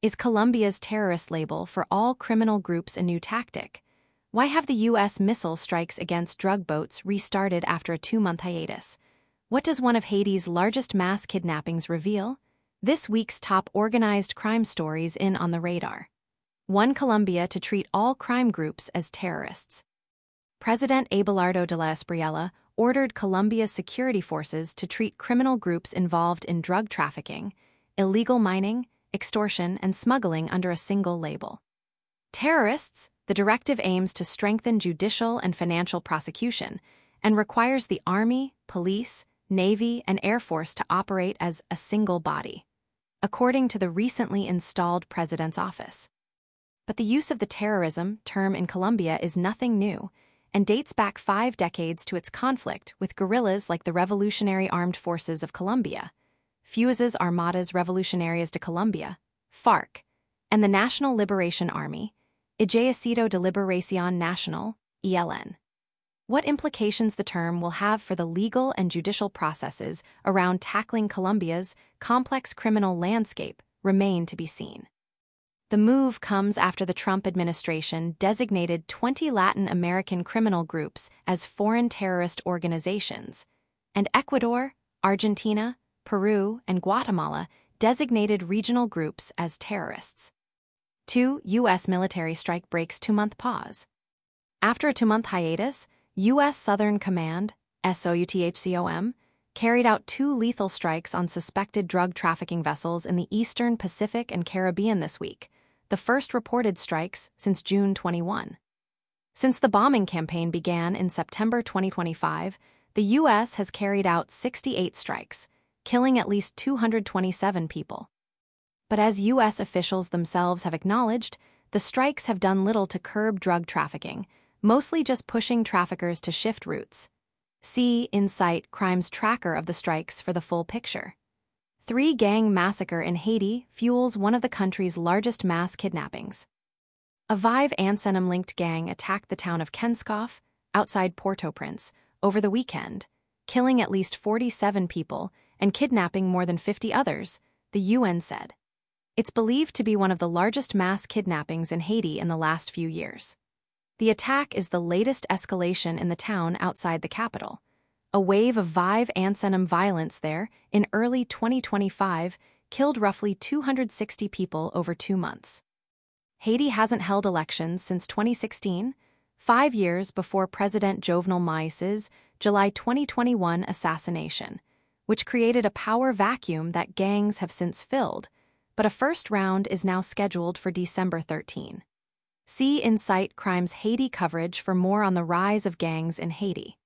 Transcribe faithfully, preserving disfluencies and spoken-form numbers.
Is Colombia's terrorist label for all criminal groups a new tactic? Why have the U S missile strikes against drug boats restarted after a two-month hiatus? What does one of Haiti's largest mass kidnappings reveal? This week's top organized crime stories in On the Radar. one Colombia to treat all crime groups as terrorists. President Abelardo de la Espriella ordered Colombia's security forces to treat criminal groups involved in drug trafficking, illegal mining, extortion, and smuggling under a single label. Terrorists, the directive aims to strengthen judicial and financial prosecution and requires the Army, Police, Navy, and Air Force to operate as a single body, according to the recently installed president's office. But the use of the terrorism term in Colombia is nothing new and dates back five decades to its conflict with guerrillas like the Revolutionary Armed Forces of Colombia, Fuerzas Armadas Revolucionarias de Colombia, FARC, and the National Liberation Army, Ejército de Liberación Nacional, E L N. What implications the term will have for the legal and judicial processes around tackling Colombia's complex criminal landscape remain to be seen. The move comes after the Trump administration designated twenty Latin American criminal groups as foreign terrorist organizations, and Ecuador, Argentina, Peru, and Guatemala designated regional groups as terrorists. Two U S military strike breaks two-month pause. After a two-month hiatus, U S Southern Command, SOUTHCOM, carried out two lethal strikes on suspected drug trafficking vessels in the Eastern Pacific and Caribbean this week, the first reported strikes since June twenty-first. Since the bombing campaign began in September twenty twenty-five, the U S has carried out sixty-eight strikes, killing at least two hundred twenty-seven people. But as U S officials themselves have acknowledged, the strikes have done little to curb drug trafficking, mostly just pushing traffickers to shift routes. See Insight Crimes Tracker of the strikes for the full picture. Three-gang massacre in Haiti fuels one of the country's largest mass kidnappings. A Vive-Ansenem-linked gang attacked the town of Kenskoff, outside Port-au-Prince, over the weekend, killing at least forty-seven people and kidnapping more than fifty others, the U N said. It's believed to be one of the largest mass kidnappings in Haiti in the last few years. The attack is the latest escalation in the town outside the capital. A wave of Vive-Ansenem violence there in early twenty twenty-five killed roughly two hundred sixty people over two months. Haiti hasn't held elections since twenty sixteen, five years before President Jovenel Moïse's July twenty twenty-one assassination, which created a power vacuum that gangs have since filled, but a first round is now scheduled for December thirteenth. See Insight Crimes Haiti coverage for more on the rise of gangs in Haiti.